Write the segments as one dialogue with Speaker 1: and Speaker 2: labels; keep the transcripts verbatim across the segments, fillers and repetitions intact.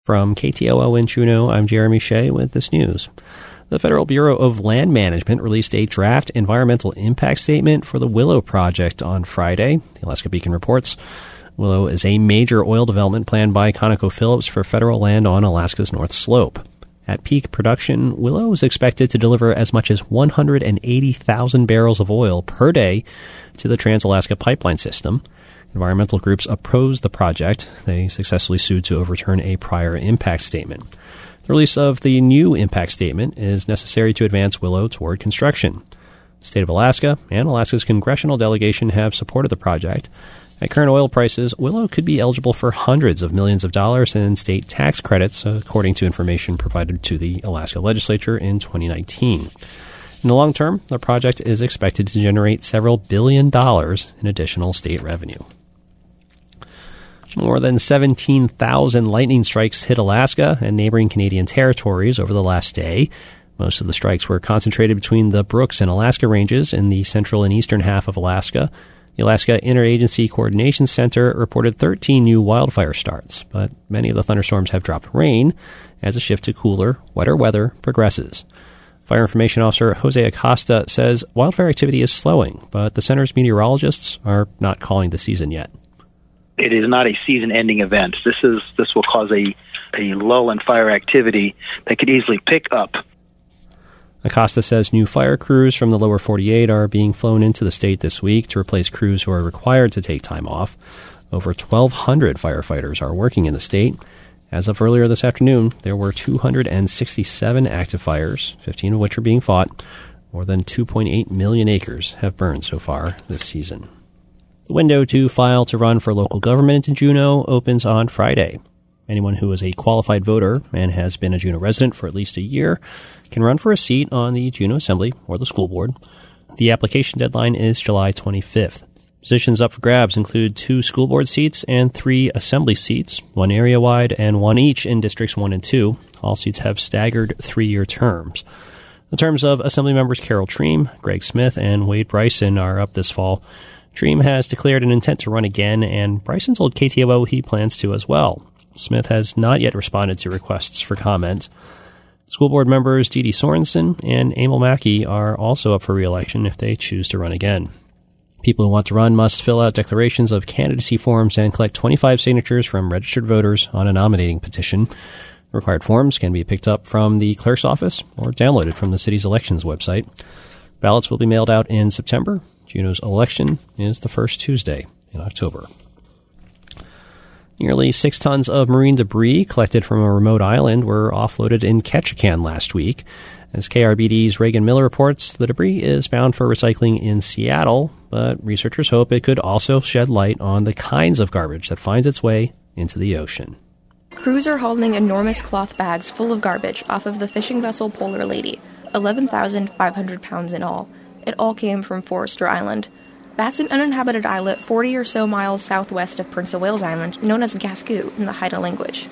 Speaker 1: From K T O O in Juneau, I'm Jeremy Shea with this news. The Federal Bureau of Land Management released a draft environmental impact statement for the Willow project on Friday. The Alaska Beacon reports Willow is a major oil development planned by ConocoPhillips for federal land on Alaska's North Slope. At peak production, Willow is expected to deliver as much as one hundred eighty thousand barrels of oil per day to the Trans-Alaska Pipeline System. Environmental groups opposed the project. They successfully sued to overturn a prior impact statement. The release of the new impact statement is necessary to advance Willow toward construction. The state of Alaska and Alaska's congressional delegation have supported the project. At current oil prices, Willow could be eligible for hundreds of millions of dollars in state tax credits, according to information provided to the Alaska legislature in twenty nineteen. In the long term, the project is expected to generate several billion dollars in additional state revenue. More than seventeen thousand lightning strikes hit Alaska and neighboring Canadian territories over the last day. Most of the strikes were concentrated between the Brooks and Alaska ranges in the central and eastern half of Alaska. The Alaska Interagency Coordination Center reported thirteen new wildfire starts, but many of the thunderstorms have dropped rain as a shift to cooler, wetter weather progresses. Fire Information Officer Jose Acosta says wildfire activity is slowing, but the center's meteorologists are not calling the season yet.
Speaker 2: It is not a season-ending event. This is this will cause a, a lull in fire activity that could easily pick up.
Speaker 1: Acosta says new fire crews from the lower forty-eight are being flown into the state this week to replace crews who are required to take time off. Over twelve hundred firefighters are working in the state. As of earlier this afternoon, there were two hundred sixty-seven active fires, fifteen of which are being fought. More than two point eight million acres have burned so far this season. The window to file to run for local government in Juneau opens on Friday. Anyone who is a qualified voter and has been a Juneau resident for at least a year can run for a seat on the Juneau Assembly or the school board. The application deadline is July twenty-fifth. Positions up for grabs include two school board seats and three assembly seats, one area-wide and one each in Districts one and two. All seats have staggered three-year terms. The terms of Assembly members Carol Treem, Greg Smith, and Wade Bryson are up this fall. Treem has declared an intent to run again, and Bryson told K T O O he plans to as well. Smith has not yet responded to requests for comment. School board members Dee Dee Sorensen and Emil Mackey are also up for re-election if they choose to run again. People who want to run must fill out declarations of candidacy forms and collect twenty-five signatures from registered voters on a nominating petition. Required forms can be picked up from the clerk's office or downloaded from the city's elections website. Ballots will be mailed out in September. Juneau's election is the first Tuesday in October. Nearly six tons of marine debris collected from a remote island were offloaded in Ketchikan last week. As K R B D's Reagan Miller reports, the debris is bound for recycling in Seattle, but researchers hope it could also shed light on the kinds of garbage that finds its way into the ocean.
Speaker 3: Crews are hauling enormous cloth bags full of garbage off of the fishing vessel Polar Lady, eleven thousand five hundred pounds in all. It all came from Forester Island. That's an uninhabited islet forty or so miles southwest of Prince of Wales Island, known as Gascoo in the Haida language.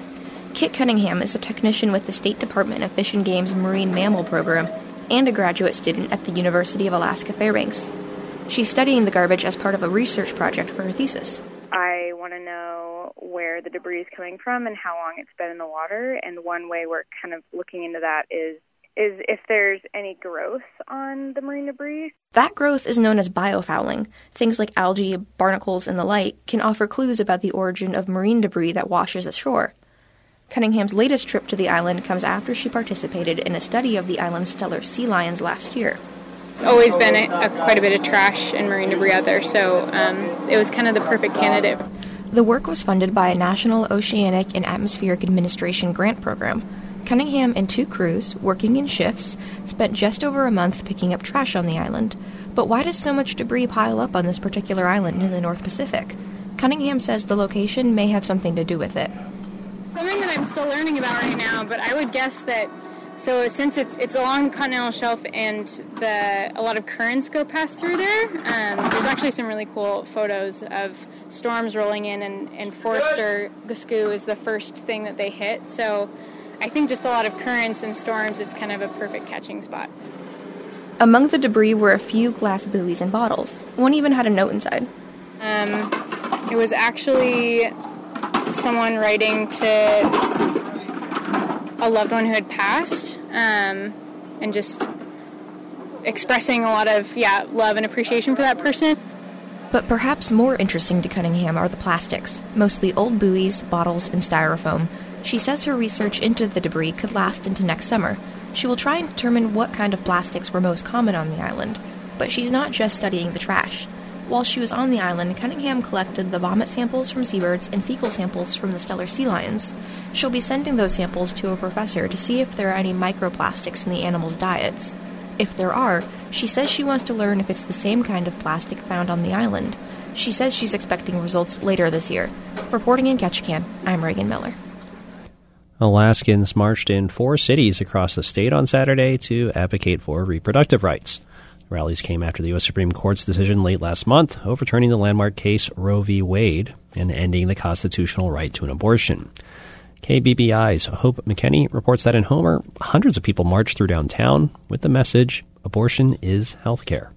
Speaker 3: Kit Cunningham is a technician with the State Department of Fish and Game's Marine Mammal Program and a graduate student at the University of Alaska Fairbanks. She's studying the garbage as part of a research project for her thesis.
Speaker 4: I want to know where the debris is coming from and how long it's been in the water, and one way we're kind of looking into that is is if there's any growth on the marine debris.
Speaker 3: That growth is known as biofouling. Things like algae, barnacles, and the like can offer clues about the origin of marine debris that washes ashore. Cunningham's latest trip to the island comes after she participated in a study of the island's stellar sea lions last year.
Speaker 5: Always been a, a, quite a bit of trash and marine debris out there, so um, it was kind of the perfect candidate.
Speaker 3: The work was funded by a National Oceanic and Atmospheric Administration grant program. Cunningham and two crews, working in shifts, spent just over a month picking up trash on the island. But why does so much debris pile up on this particular island in the North Pacific? Cunningham says the location may have something to do with it.
Speaker 5: Something that I'm still learning about right now, but I would guess that, so since it's it's along the continental shelf and the a lot of currents go past through there, um, there's actually some really cool photos of storms rolling in, and, and Forester Gascoo is the first thing that they hit. So I think just a lot of currents and storms, it's kind of a perfect catching spot.
Speaker 3: Among the debris were a few glass buoys and bottles. One even had a note inside.
Speaker 5: Um, it was actually someone writing to a loved one who had passed, um, and just expressing a lot of, yeah, love and appreciation for that person.
Speaker 3: But perhaps more interesting to Cunningham are the plastics, mostly old buoys, bottles, and styrofoam. She says her research into the debris could last into next summer. She will try and determine what kind of plastics were most common on the island. But she's not just studying the trash. While she was on the island, Cunningham collected the vomit samples from seabirds and fecal samples from the Steller sea lions. She'll be sending those samples to a professor to see if there are any microplastics in the animals' diets. If there are, she says she wants to learn if it's the same kind of plastic found on the island. She says she's expecting results later this year. Reporting in Ketchikan, I'm Reagan Miller.
Speaker 1: Alaskans marched in four cities across the state on Saturday to advocate for reproductive rights. The rallies came after the U S Supreme Court's decision late last month overturning the landmark case Roe v. Wade and ending the constitutional right to an abortion. K B B I's Hope McKenney reports that in Homer, hundreds of people marched through downtown with the message, abortion is health care.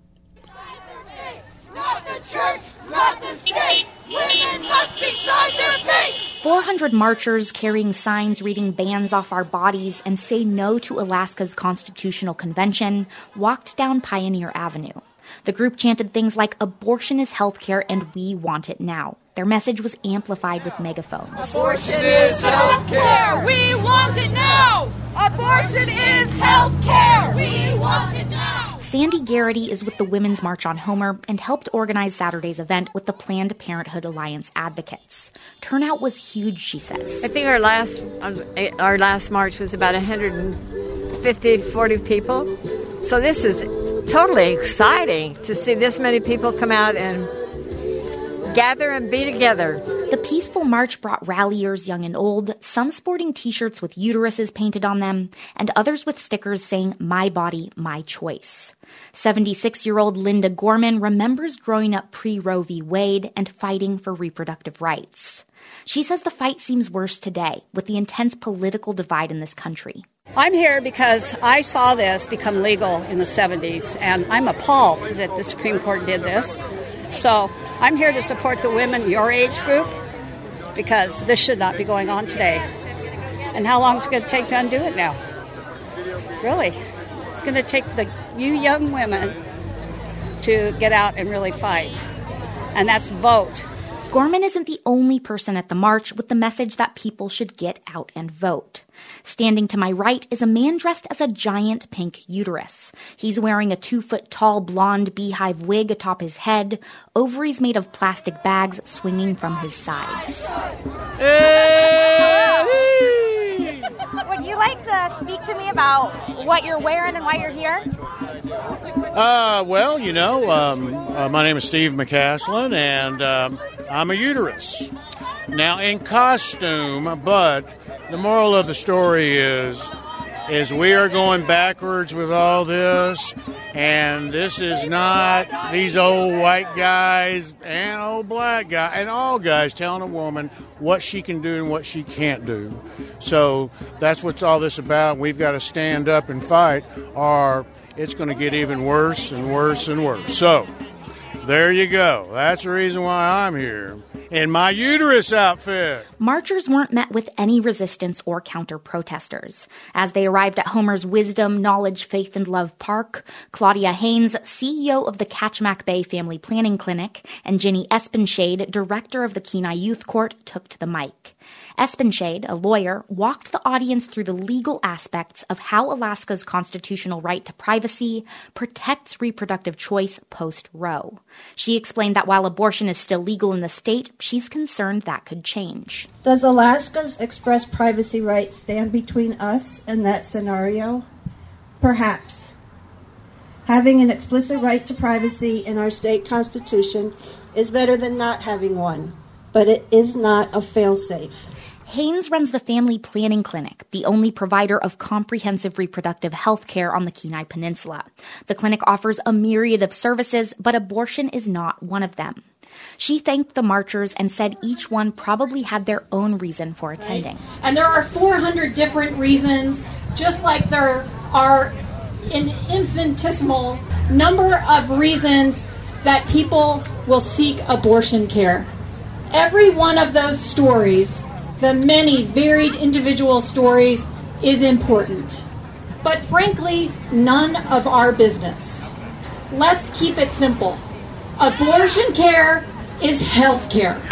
Speaker 6: Not the church, not the state. Women must decide their fate.
Speaker 7: four hundred marchers carrying signs reading "Bands Off Our Bodies" and "Say No to Alaska's Constitutional Convention" walked down Pioneer Avenue. The group chanted things like "Abortion is healthcare and we want it now." Their message was amplified with megaphones.
Speaker 6: Abortion is healthcare. We want it now. Abortion is healthcare. We want it now.
Speaker 7: Sandy Garrity is with the Women's March on Homer and helped organize Saturday's event with the Planned Parenthood Alliance advocates. Turnout was huge, she says.
Speaker 8: I think our last our last march was about one hundred fifty, forty people. So this is totally exciting to see this many people come out and gather and be together.
Speaker 7: The peaceful march brought ralliers young and old, some sporting T-shirts with uteruses painted on them, and others with stickers saying, "My body, my choice." seventy-six-year-old Linda Gorman remembers growing up pre-Roe v. Wade and fighting for reproductive rights. She says the fight seems worse today, with the intense political divide in this country.
Speaker 9: I'm here because I saw this become legal in the seventies, and I'm appalled that the Supreme Court did this. So I'm here to support the women your age group because this should not be going on today. And how long is it going to take to undo it now? Really? It's going to take the you young women to get out and really fight. And that's vote.
Speaker 7: Gorman isn't the only person at the march with the message that people should get out and vote. Standing to my right is a man dressed as a giant pink uterus. He's wearing a two-foot-tall blonde beehive wig atop his head, ovaries made of plastic bags swinging from his sides.
Speaker 10: Would you like to speak to me about what you're wearing and why you're here?
Speaker 11: Uh, well, you know, um, uh, my name is Steve McCaslin, and um, I'm a uterus. Now, in costume, but the moral of the story is, is we are going backwards with all this, and this is not these old white guys and old black guys and all guys telling a woman what she can do and what she can't do. So that's what all this about. We've got to stand up and fight, or it's going to get even worse and worse and worse. So there you go. That's the reason why I'm here. In my uterus outfit.
Speaker 7: Marchers weren't met with any resistance or counter-protesters. As they arrived at Homer's Wisdom, Knowledge, Faith, and Love Park, Claudia Haynes, C E O of the Katchmack Bay Family Planning Clinic, and Jenny Espenshade, director of the Kenai Youth Court, took to the mic. Espenshade, a lawyer, walked the audience through the legal aspects of how Alaska's constitutional right to privacy protects reproductive choice post-Roe. She explained that while abortion is still legal in the state, she's concerned that could change.
Speaker 12: Does Alaska's express privacy right stand between us and that scenario? Perhaps. Having an explicit right to privacy in our state constitution is better than not having one, but it is not a fail-safe.
Speaker 7: Haynes runs the Family Planning Clinic, the only provider of comprehensive reproductive health care on the Kenai Peninsula. The clinic offers a myriad of services, but abortion is not one of them. She thanked the marchers and said each one probably had their own reason for attending.
Speaker 13: Right. And there are four hundred different reasons, just like there are an infinitesimal number of reasons that people will seek abortion care. Every one of those stories, the many varied individual stories, is important. But frankly, none of our business. Let's keep it simple. Abortion care is health care.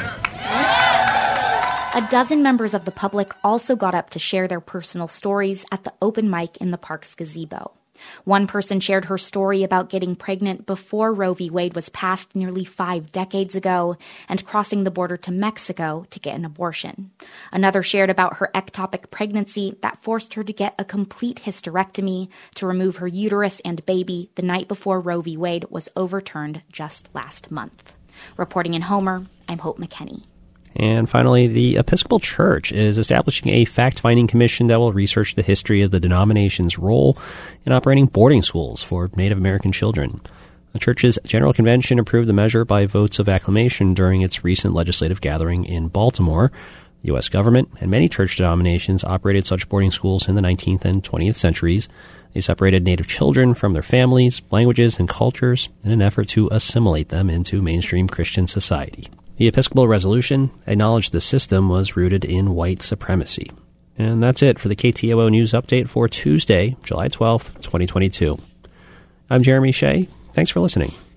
Speaker 7: A dozen members of the public also got up to share their personal stories at the open mic in the park's gazebo. One person shared her story about getting pregnant before Roe v. Wade was passed nearly five decades ago and crossing the border to Mexico to get an abortion. Another shared about her ectopic pregnancy that forced her to get a complete hysterectomy to remove her uterus and baby the night before Roe v. Wade was overturned just last month. Reporting in Homer, I'm Hope McKenney.
Speaker 1: And finally, the Episcopal Church is establishing a fact-finding commission that will research the history of the denomination's role in operating boarding schools for Native American children. The Church's General Convention approved the measure by votes of acclamation during its recent legislative gathering in Baltimore. The U S government and many church denominations operated such boarding schools in the nineteenth and twentieth centuries. They separated Native children from their families, languages, and cultures in an effort to assimilate them into mainstream Christian society. The Episcopal resolution acknowledged the system was rooted in white supremacy. And that's it for the K T O O News Update for Tuesday, July twelfth, twenty twenty-two. I'm Jeremy Shea. Thanks for listening.